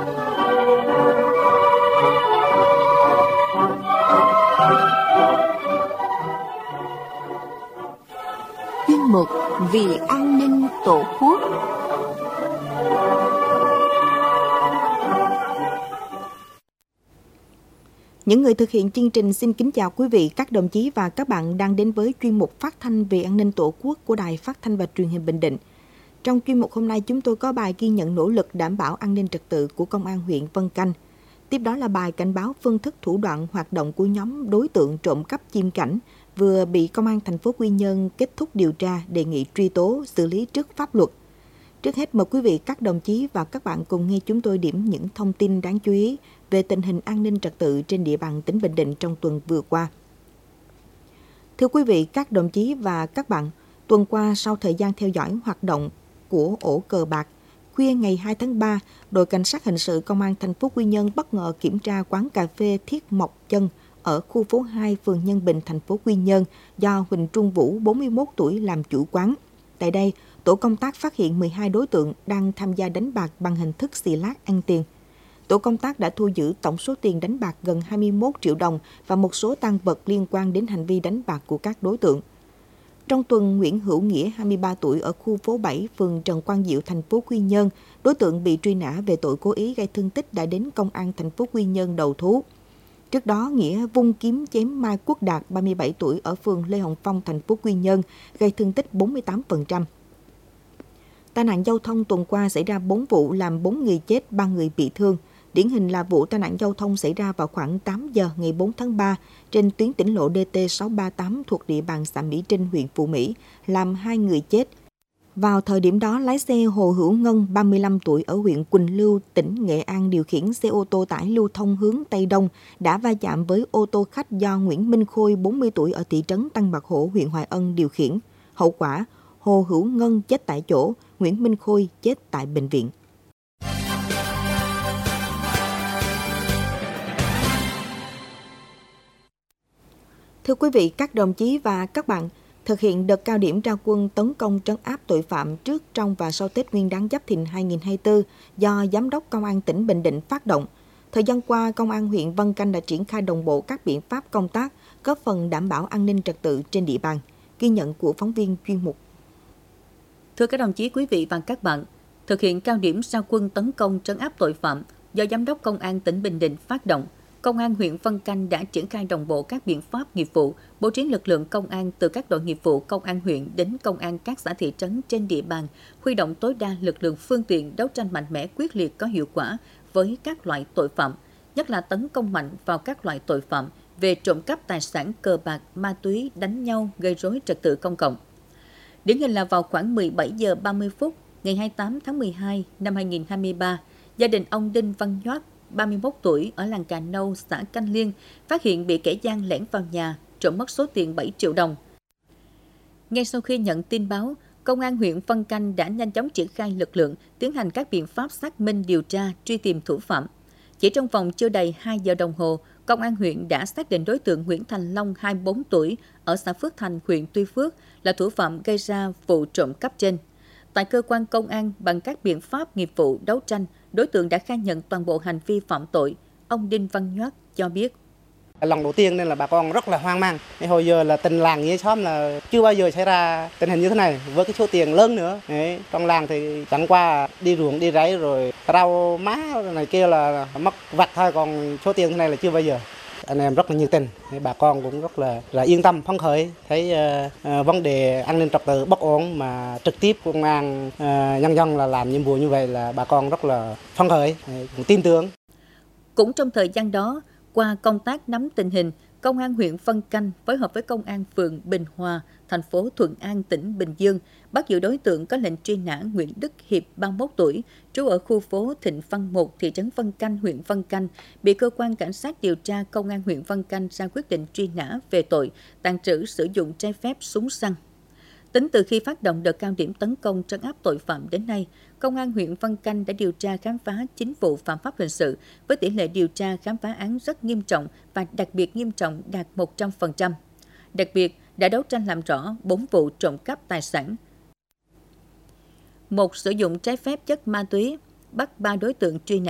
Chuyên mục Vì an ninh Tổ quốc. Những người thực hiện chương trình xin kính chào quý vị, các đồng chí và các bạn đang đến với chuyên mục phát thanh về an ninh Tổ quốc của Đài Phát thanh và Truyền hình Bình Định. Trong chuyên mục hôm nay, chúng tôi có bài ghi nhận nỗ lực đảm bảo an ninh trật tự của Công an huyện Vân Canh. Tiếp đó là bài cảnh báo phương thức thủ đoạn hoạt động của nhóm đối tượng trộm cắp chim cảnh vừa bị Công an thành phố Quy Nhơn kết thúc điều tra, đề nghị truy tố, xử lý trước pháp luật. Trước hết mời quý vị, các đồng chí và các bạn cùng nghe chúng tôi điểm những thông tin đáng chú ý về tình hình an ninh trật tự trên địa bàn tỉnh Bình Định trong tuần vừa qua. Thưa quý vị, các đồng chí và các bạn, tuần qua sau thời gian theo dõi hoạt động của ổ cờ bạc, khuya ngày 2 tháng 3, đội cảnh sát hình sự Công an thành phố Quy Nhơn bất ngờ kiểm tra quán cà phê Thiết Mộc Chân ở khu phố 2, phường Nhân Bình, thành phố Quy Nhơn do Huỳnh Trung Vũ, 41 tuổi làm chủ quán. Tại đây, tổ công tác phát hiện 12 đối tượng đang tham gia đánh bạc bằng hình thức xì lát ăn tiền. Tổ công tác đã thu giữ tổng số tiền đánh bạc gần 21 triệu đồng và một số tang vật liên quan đến hành vi đánh bạc của các đối tượng. Trong tuần, Nguyễn Hữu Nghĩa, 23 tuổi, ở khu phố 7, phường Trần Quang Diệu, thành phố Quy Nhơn, đối tượng bị truy nã về tội cố ý gây thương tích đã đến Công an thành phố Quy Nhơn đầu thú. Trước đó, Nghĩa vung kiếm chém Mai Quốc Đạt, 37 tuổi, ở phường Lê Hồng Phong, thành phố Quy Nhơn, gây thương tích 48%. Tai nạn giao thông tuần qua xảy ra 4 vụ, làm 4 người chết, 3 người bị thương. Điển hình là vụ tai nạn giao thông xảy ra vào khoảng 8 giờ ngày 4 tháng 3 trên tuyến tỉnh lộ DT638 thuộc địa bàn xã Mỹ Trinh, huyện Phú Mỹ, làm 2 người chết. Vào thời điểm đó, lái xe Hồ Hữu Ngân, 35 tuổi, ở huyện Quỳnh Lưu, tỉnh Nghệ An điều khiển xe ô tô tải lưu thông hướng Tây Đông đã va chạm với ô tô khách do Nguyễn Minh Khôi, 40 tuổi, ở thị trấn Tăng Bạc Hổ, huyện Hoài Ân điều khiển. Hậu quả, Hồ Hữu Ngân chết tại chỗ, Nguyễn Minh Khôi chết tại bệnh viện. Thưa quý vị, các đồng chí và các bạn, thực hiện đợt cao điểm ra quân tấn công trấn áp tội phạm trước, trong và sau Tết Nguyên đán Giáp Thìn 2024 do Giám đốc Công an tỉnh Bình Định phát động. Thời gian qua, Công an huyện Vân Canh đã triển khai đồng bộ các biện pháp công tác, góp phần đảm bảo an ninh trật tự trên địa bàn. Ghi nhận của phóng viên chuyên mục. Thưa các đồng chí, quý vị và các bạn, thực hiện cao điểm ra quân tấn công trấn áp tội phạm do Giám đốc Công an tỉnh Bình Định phát động, Công an huyện Vân Canh đã triển khai đồng bộ các biện pháp nghiệp vụ, bố trí lực lượng công an từ các đội nghiệp vụ công an huyện đến công an các xã thị trấn trên địa bàn, huy động tối đa lực lượng phương tiện đấu tranh mạnh mẽ, quyết liệt, có hiệu quả với các loại tội phạm, nhất là tấn công mạnh vào các loại tội phạm về trộm cắp tài sản, cờ bạc, ma túy, đánh nhau, gây rối trật tự công cộng. Điển hình là vào khoảng 17 giờ 30 phút ngày 28 tháng 12 năm 2023, gia đình ông Đinh Văn Nhoát, 31 tuổi, ở làng Cà Nâu, xã Canh Liên, phát hiện bị kẻ gian lẻn vào nhà, trộm mất số tiền 7 triệu đồng. Ngay sau khi nhận tin báo, Công an huyện Vân Canh đã nhanh chóng triển khai lực lượng, tiến hành các biện pháp xác minh, điều tra, truy tìm thủ phạm. Chỉ trong vòng chưa đầy 2 giờ đồng hồ, Công an huyện đã xác định đối tượng Nguyễn Thành Long, 24 tuổi, ở xã Phước Thành, huyện Tuy Phước, là thủ phạm gây ra vụ trộm cắp trên. Tại cơ quan công an, bằng các biện pháp nghiệp vụ đấu tranh, đối tượng đã khai nhận toàn bộ hành vi phạm tội. Ông Đinh Văn Nhoát cho biết. Lần đầu tiên nên là bà con rất là hoang mang. Hồi giờ là tình làng nghĩa xóm là chưa bao giờ xảy ra tình hình như thế này với cái số tiền lớn nữa. Trong làng thì chẳng qua đi ruộng đi rẫy rồi rau má này kia là mất vặt thôi, còn số tiền thế này là chưa bao giờ. Anh em rất là nhiệt tình, bà con cũng rất là yên tâm, phấn khởi. Thấy vấn đề an ninh trật tự bất ổn mà trực tiếp công an nhân dân là làm nhiệm vụ như vậy là bà con rất là phấn khởi, cũng tin tưởng. Cũng trong thời gian đó, qua công tác nắm tình hình, Công an huyện Vân Canh phối hợp với Công an phường Bình Hòa, thành phố Thuận An, tỉnh Bình Dương, bắt giữ đối tượng có lệnh truy nã Nguyễn Đức Hiệp, 31 tuổi, trú ở khu phố Thịnh Văn 1, thị trấn Vân Canh, huyện Vân Canh, bị cơ quan cảnh sát điều tra Công an huyện Vân Canh ra quyết định truy nã về tội tàng trữ, sử dụng trái phép súng săn. Tính từ khi phát động đợt cao điểm tấn công trấn áp tội phạm đến nay, Công an huyện Vân Canh đã điều tra khám phá 9 vụ phạm pháp hình sự với tỷ lệ điều tra khám phá án rất nghiêm trọng và đặc biệt nghiêm trọng đạt 100%. Đặc biệt, đã đấu tranh làm rõ 4 vụ trộm cắp tài sản. 1. Sử dụng trái phép chất ma túy, bắt 3 đối tượng truy nã.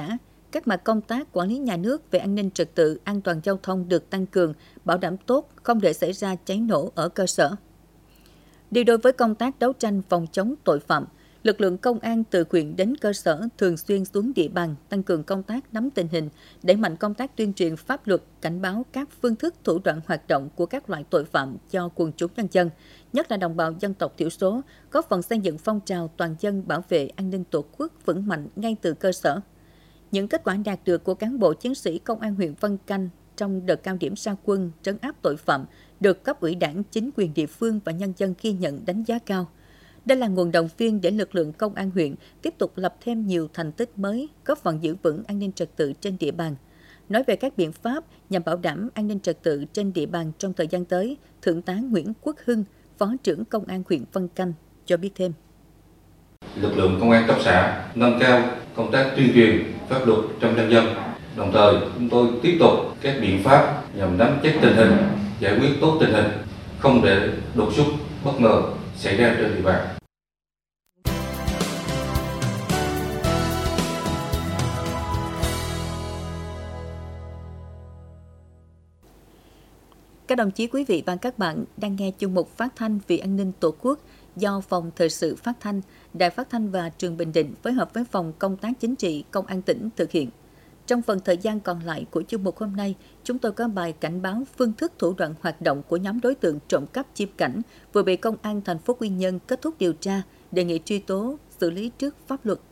các mặt công tác quản lý nhà nước về an ninh trật tự, an toàn giao thông được tăng cường, bảo đảm tốt, không để xảy ra cháy nổ ở cơ sở. Đi đôi với công tác đấu tranh phòng chống tội phạm, lực lượng công an từ huyện đến cơ sở thường xuyên xuống địa bàn, tăng cường công tác nắm tình hình, đẩy mạnh công tác tuyên truyền pháp luật, cảnh báo các phương thức thủ đoạn hoạt động của các loại tội phạm cho quần chúng nhân dân, nhất là đồng bào dân tộc thiểu số, góp phần xây dựng phong trào toàn dân bảo vệ an ninh Tổ quốc vững mạnh ngay từ cơ sở. Những kết quả đạt được của cán bộ chiến sĩ Công an huyện Vân Canh trong đợt cao điểm ra quân trấn áp tội phạm được cấp ủy Đảng, chính quyền địa phương và nhân dân ghi nhận đánh giá cao. Đây là nguồn động viên để lực lượng công an huyện tiếp tục lập thêm nhiều thành tích mới, góp phần giữ vững an ninh trật tự trên địa bàn. Nói về các biện pháp nhằm bảo đảm an ninh trật tự trên địa bàn trong thời gian tới, Thượng tá Nguyễn Quốc Hưng, Phó trưởng Công an huyện Vân Canh cho biết thêm. Lực lượng công an cấp xã nâng cao công tác tuyên truyền pháp luật trong nhân dân. Đồng thời, chúng tôi tiếp tục các biện pháp nhằm nắm chắc tình hình, giải quyết tốt tình hình, không để đột xuất bất ngờ xảy ra trên địa bàn. Các đồng chí, quý vị và các bạn đang nghe chuyên mục phát thanh vì an ninh Tổ quốc do Phòng Thời sự Phát thanh, Đài Phát thanh và Truyền Bình Định phối hợp với Phòng Công tác Chính trị Công an tỉnh thực hiện. Trong phần thời gian còn lại của chuyên mục hôm nay, chúng tôi có bài cảnh báo phương thức thủ đoạn hoạt động của nhóm đối tượng trộm cắp chim cảnh vừa bị Công an thành phố Quy Nhơn kết thúc điều tra, đề nghị truy tố, xử lý trước pháp luật.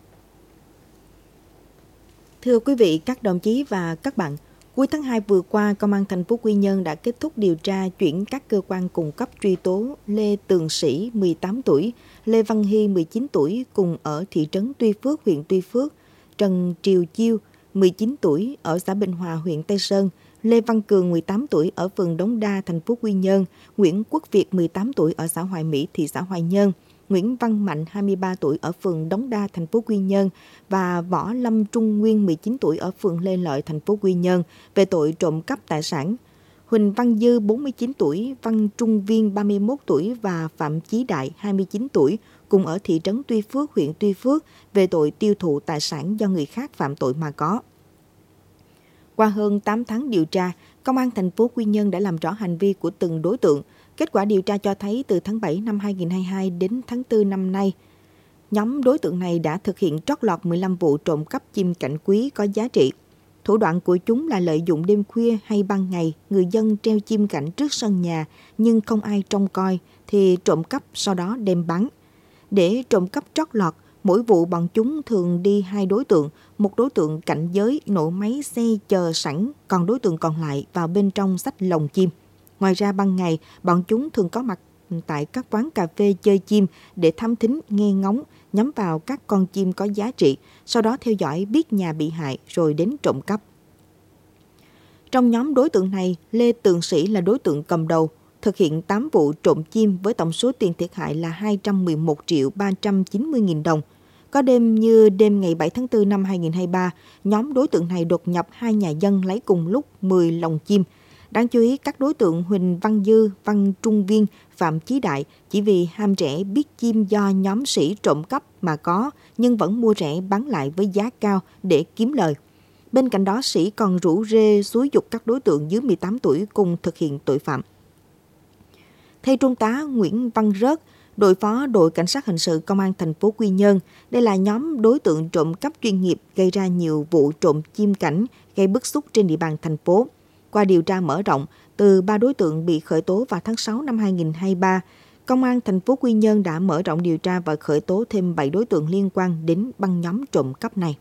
Thưa quý vị, các đồng chí và các bạn, cuối tháng 2 vừa qua, Công an thành phố Quy Nhơn đã kết thúc điều tra chuyển các cơ quan cung cấp truy tố Lê Tường Sĩ, 18 tuổi, Lê Văn Hy, 19 tuổi, cùng ở thị trấn Tuy Phước, huyện Tuy Phước, Trần Triều Chiêu, 19 tuổi, ở xã Bình Hòa, huyện Tây Sơn, Lê Văn Cường, 18 tuổi, ở phường Đống Đa, thành phố Quy Nhơn, Nguyễn Quốc Việt, 18 tuổi, ở xã Hoài Mỹ, thị xã Hoài Nhơn, Nguyễn Văn Mạnh, 23 tuổi, ở phường Đống Đa, thành phố Quy Nhơn và Võ Lâm Trung Nguyên, 19 tuổi, ở phường Lê Lợi, thành phố Quy Nhơn về tội trộm cắp tài sản. Huỳnh Văn Dư, 49 tuổi, Văn Trung Viên, 31 tuổi và Phạm Chí Đại, 29 tuổi, cùng ở thị trấn Tuy Phước, huyện Tuy Phước về tội tiêu thụ tài sản do người khác phạm tội mà có. Qua hơn 8 tháng điều tra, Công an thành phố Quy Nhơn đã làm rõ hành vi của từng đối tượng. Kết quả điều tra cho thấy từ tháng 7 năm 2022 đến tháng 4 năm nay, nhóm đối tượng này đã thực hiện trót lọt 15 vụ trộm cắp chim cảnh quý có giá trị. Thủ đoạn của chúng là lợi dụng đêm khuya hay ban ngày, người dân treo chim cảnh trước sân nhà nhưng không ai trông coi thì trộm cắp sau đó đem bán. Để trộm cắp trót lọt, mỗi vụ bọn chúng thường đi 2 đối tượng, một đối tượng cạnh giới nổ máy xe chờ sẵn, còn đối tượng còn lại vào bên trong xách lồng chim. Ngoài ra ban ngày, bọn chúng thường có mặt tại các quán cà phê chơi chim để thám thính, nghe ngóng, nhắm vào các con chim có giá trị, sau đó theo dõi biết nhà bị hại rồi đến trộm cắp. Trong nhóm đối tượng này, Lê Tường Sĩ là đối tượng cầm đầu, thực hiện 8 vụ trộm chim với tổng số tiền thiệt hại là 211 triệu 390 nghìn đồng. Có đêm như đêm ngày 7 tháng 4 năm 2023, nhóm đối tượng này đột nhập 2 nhà dân lấy cùng lúc 10 lồng chim. Đáng chú ý, các đối tượng Huỳnh Văn Dư, Văn Trung Viên, Phạm Chí Đại chỉ vì ham rẻ biết chim do nhóm Sĩ trộm cắp mà có, nhưng vẫn mua rẻ bán lại với giá cao để kiếm lời. Bên cạnh đó, Sĩ còn rủ rê xúi giục các đối tượng dưới 18 tuổi cùng thực hiện tội phạm. Theo Trung tá Nguyễn Văn Rớt, đội phó đội cảnh sát hình sự Công an thành phố Quy Nhơn, đây là nhóm đối tượng trộm cắp chuyên nghiệp gây ra nhiều vụ trộm chim cảnh gây bức xúc trên địa bàn thành phố. Qua điều tra mở rộng, từ 3 đối tượng bị khởi tố vào tháng 6 năm 2023, Công an thành phố Quy Nhơn đã mở rộng điều tra và khởi tố thêm 7 đối tượng liên quan đến băng nhóm trộm cắp này.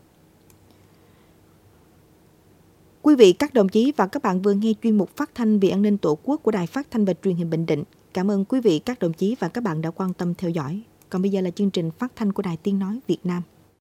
Quý vị, các đồng chí và các bạn vừa nghe chuyên mục phát thanh vì an ninh Tổ quốc của Đài Phát thanh và Truyền hình Bình Định. Cảm ơn quý vị, các đồng chí và các bạn đã quan tâm theo dõi. Còn bây giờ là chương trình phát thanh của Đài Tiếng nói Việt Nam.